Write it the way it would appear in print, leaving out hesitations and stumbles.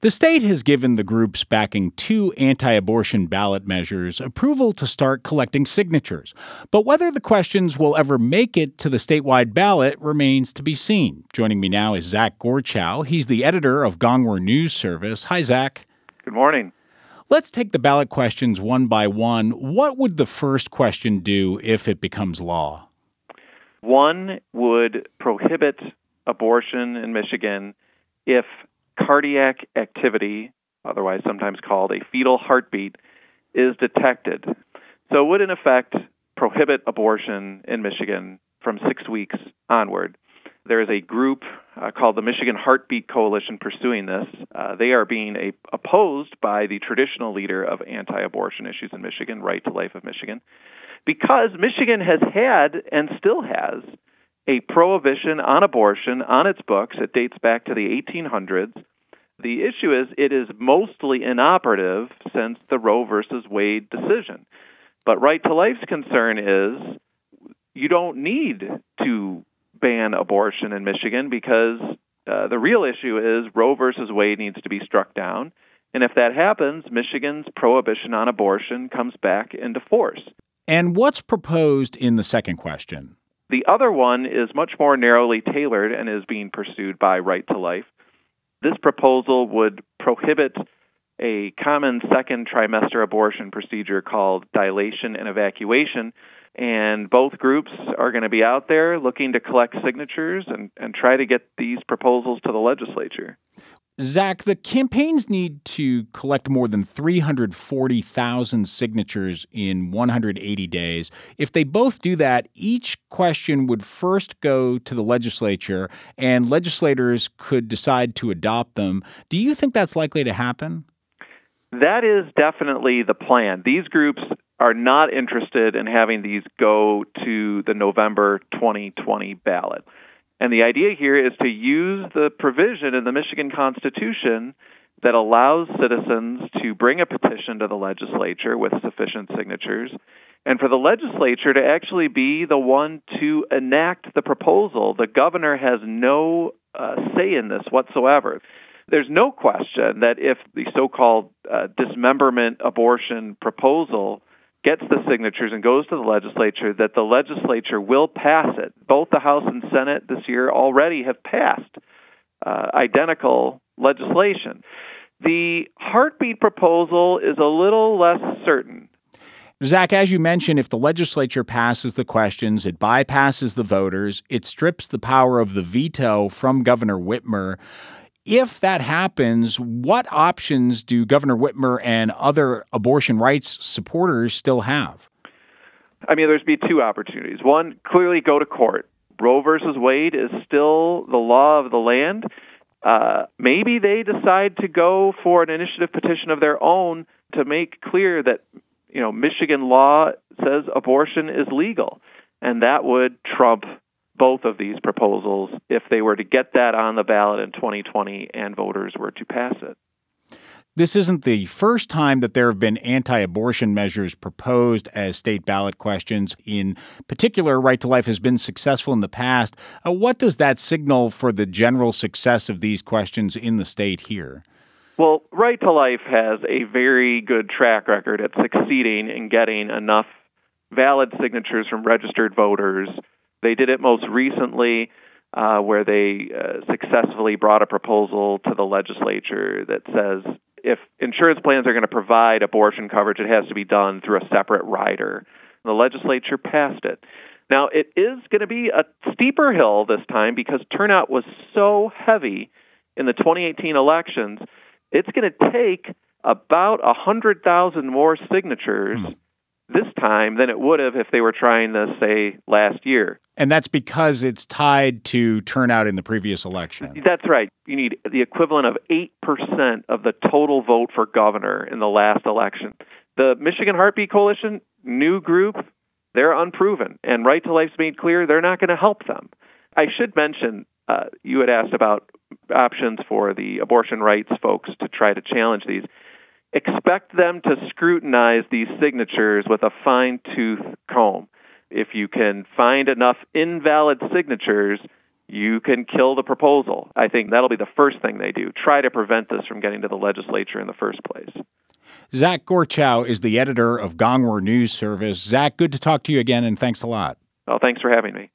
The state has given the groups backing two anti-abortion ballot measures approval to start collecting signatures. But whether the questions will ever make it to the statewide ballot remains to be seen. Joining me now is Zach Gorchow. He's the editor of Gongwer News Service. Hi, Zach. Good morning. Let's take the ballot questions one by one. What would the first question do if it becomes law? One would prohibit abortion in Michigan if cardiac activity, otherwise sometimes called a fetal heartbeat, is detected. So it would, in effect, prohibit abortion in Michigan from 6 weeks onward. There is a group called the Michigan Heartbeat Coalition pursuing this. They are being opposed by the traditional leader of anti-abortion issues in Michigan, Right to Life of Michigan, because Michigan has had and still has a prohibition on abortion on its books. It dates back to the 1800s. The issue is it is mostly inoperative since the Roe versus Wade decision. But Right to Life's concern is you don't need to ban abortion in Michigan because the real issue is Roe versus Wade needs to be struck down. And if that happens, Michigan's prohibition on abortion comes back into force. And what's proposed in the second question? The other one is much more narrowly tailored and is being pursued by Right to Life. This proposal would prohibit a common second trimester abortion procedure called dilation and evacuation, and both groups are going to be out there looking to collect signatures and try to get these proposals to the legislature. Zach, the campaigns need to collect more than 340,000 signatures in 180 days. If they both do that, each question would first go to the legislature, and legislators could decide to adopt them. Do you think that's likely to happen? That is definitely the plan. These groups are not interested in having these go to the November 2020 ballot. And the idea here is to use the provision in the Michigan Constitution that allows citizens to bring a petition to the legislature with sufficient signatures, and for the legislature to actually be the one to enact the proposal. The governor has no say in this whatsoever. There's no question that if the so-called dismemberment abortion proposal gets the signatures and goes to the legislature, that the legislature will pass it. Both the House and Senate this year already have passed identical legislation. The heartbeat proposal is a little less certain. Zach, as you mentioned, if the legislature passes the questions, it bypasses the voters, it strips the power of the veto from Governor Whitmer. If that happens, what options do Governor Whitmer and other abortion rights supporters still have? I mean, there's be two opportunities. One, clearly go to court. Roe versus Wade is still the law of the land. Maybe they decide to go for an initiative petition of their own to make clear that, Michigan law says abortion is legal, and that would trump both of these proposals if they were to get that on the ballot in 2020 and voters were to pass it. This isn't the first time that there have been anti-abortion measures proposed as state ballot questions. In particular, Right to Life has been successful in the past. What does that signal for the general success of these questions in the state here? Well, Right to Life has a very good track record at succeeding in getting enough valid signatures from registered voters. They did it most recently where they successfully brought a proposal to the legislature that says if insurance plans are going to provide abortion coverage, it has to be done through a separate rider. The legislature passed it. Now, it is going to be a steeper hill this time because turnout was so heavy in the 2018 elections. It's going to take about 100,000 more signatures this time than it would have if they were trying this, say, last year. And that's because it's tied to turnout in the previous election. That's right. You need the equivalent of 8% of the total vote for governor in the last election. The Michigan Heartbeat Coalition, new group, they're unproven. And Right to Life's made clear they're not going to help them. I should mention, you had asked about options for the abortion rights folks to try to challenge these. Expect them to scrutinize these signatures with a fine-tooth comb. If you can find enough invalid signatures, you can kill the proposal. I think that'll be the first thing they do. Try to prevent this from getting to the legislature in the first place. Zach Gorchow is the editor of Gongwer News Service. Zach, good to talk to you again, and thanks a lot. Well, thanks for having me.